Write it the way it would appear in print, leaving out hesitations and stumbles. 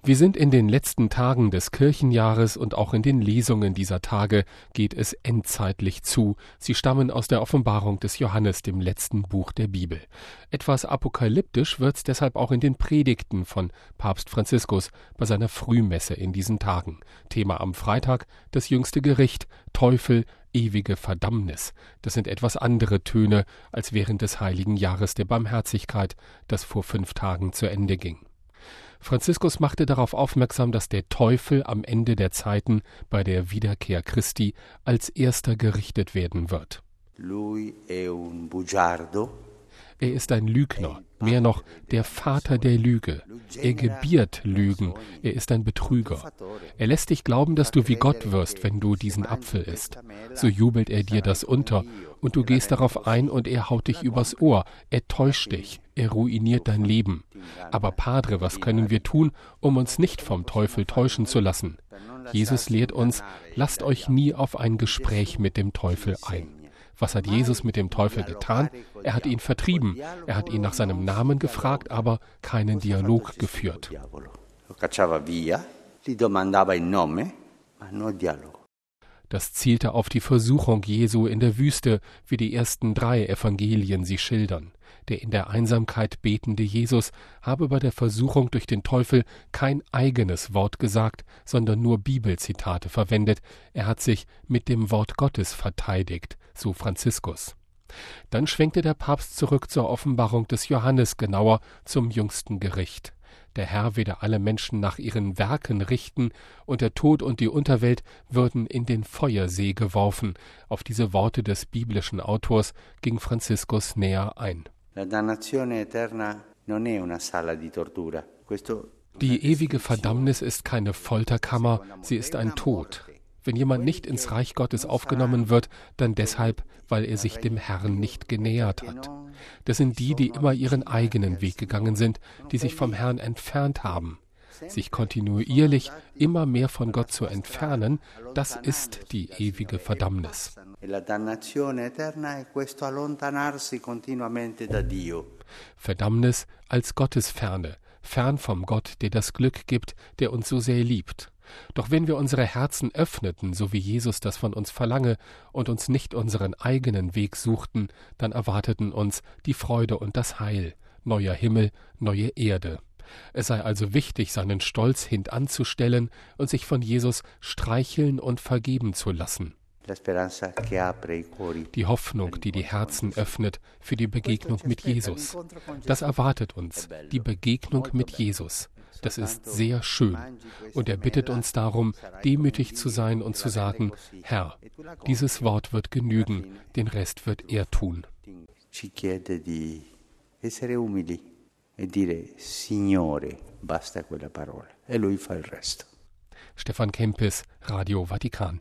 Wir sind in den letzten Tagen des Kirchenjahres und auch in den Lesungen dieser Tage geht es endzeitlich zu. Sie stammen aus der Offenbarung des Johannes, dem letzten Buch der Bibel. Etwas apokalyptisch wird's deshalb auch in den Predigten von Papst Franziskus bei seiner Frühmesse in diesen Tagen. Thema am Freitag: das jüngste Gericht, Teufel, ewige Verdammnis. Das sind etwas andere Töne als während des heiligen Jahres der Barmherzigkeit, das vor 5 Tagen zu Ende ging. Franziskus machte darauf aufmerksam, dass der Teufel am Ende der Zeiten bei der Wiederkehr Christi als erster gerichtet werden wird. Lui è un bugiardo. Er ist ein Lügner, mehr noch der Vater der Lüge. Er gebiert Lügen, er ist ein Betrüger. Er lässt dich glauben, dass du wie Gott wirst, wenn du diesen Apfel isst. So jubelt er dir das unter und du gehst darauf ein und er haut dich übers Ohr. Er täuscht dich, er ruiniert dein Leben. Aber Padre, was können wir tun, um uns nicht vom Teufel täuschen zu lassen? Jesus lehrt uns, lasst euch nie auf ein Gespräch mit dem Teufel ein. Was hat Jesus mit dem Teufel getan? Er hat ihn vertrieben. Er hat ihn nach seinem Namen gefragt, aber keinen Dialog geführt. Das zielte auf die Versuchung Jesu in der Wüste, wie die ersten 3 Evangelien sie schildern. Der in der Einsamkeit betende Jesus habe bei der Versuchung durch den Teufel kein eigenes Wort gesagt, sondern nur Bibelzitate verwendet. Er hat sich mit dem Wort Gottes verteidigt, so Franziskus. Dann schwenkte der Papst zurück zur Offenbarung des Johannes, genauer zum jüngsten Gericht. Der Herr werde alle Menschen nach ihren Werken richten, und der Tod und die Unterwelt würden in den Feuersee geworfen. Auf diese Worte des biblischen Autors ging Franziskus näher ein. Die ewige Verdammnis ist keine Folterkammer, sie ist ein Tod. Wenn jemand nicht ins Reich Gottes aufgenommen wird, dann deshalb, weil er sich dem Herrn nicht genähert hat. Das sind die, die immer ihren eigenen Weg gegangen sind, die sich vom Herrn entfernt haben. Sich kontinuierlich immer mehr von Gott zu entfernen, das ist die ewige Verdammnis. Verdammnis als Gottesferne, fern vom Gott, der das Glück gibt, der uns so sehr liebt. Doch wenn wir unsere Herzen öffneten, so wie Jesus das von uns verlange, und uns nicht unseren eigenen Weg suchten, dann erwarteten uns die Freude und das Heil, neuer Himmel, neue Erde. Es sei also wichtig, seinen Stolz hintanzustellen und sich von Jesus streicheln und vergeben zu lassen. Die Hoffnung, die die Herzen öffnet für die Begegnung mit Jesus. Das erwartet uns, die Begegnung mit Jesus. Das ist sehr schön. Und er bittet uns darum, demütig zu sein und zu sagen: Herr, dieses Wort wird genügen, den Rest wird er tun. Stefan Kempis, Radio Vatikan.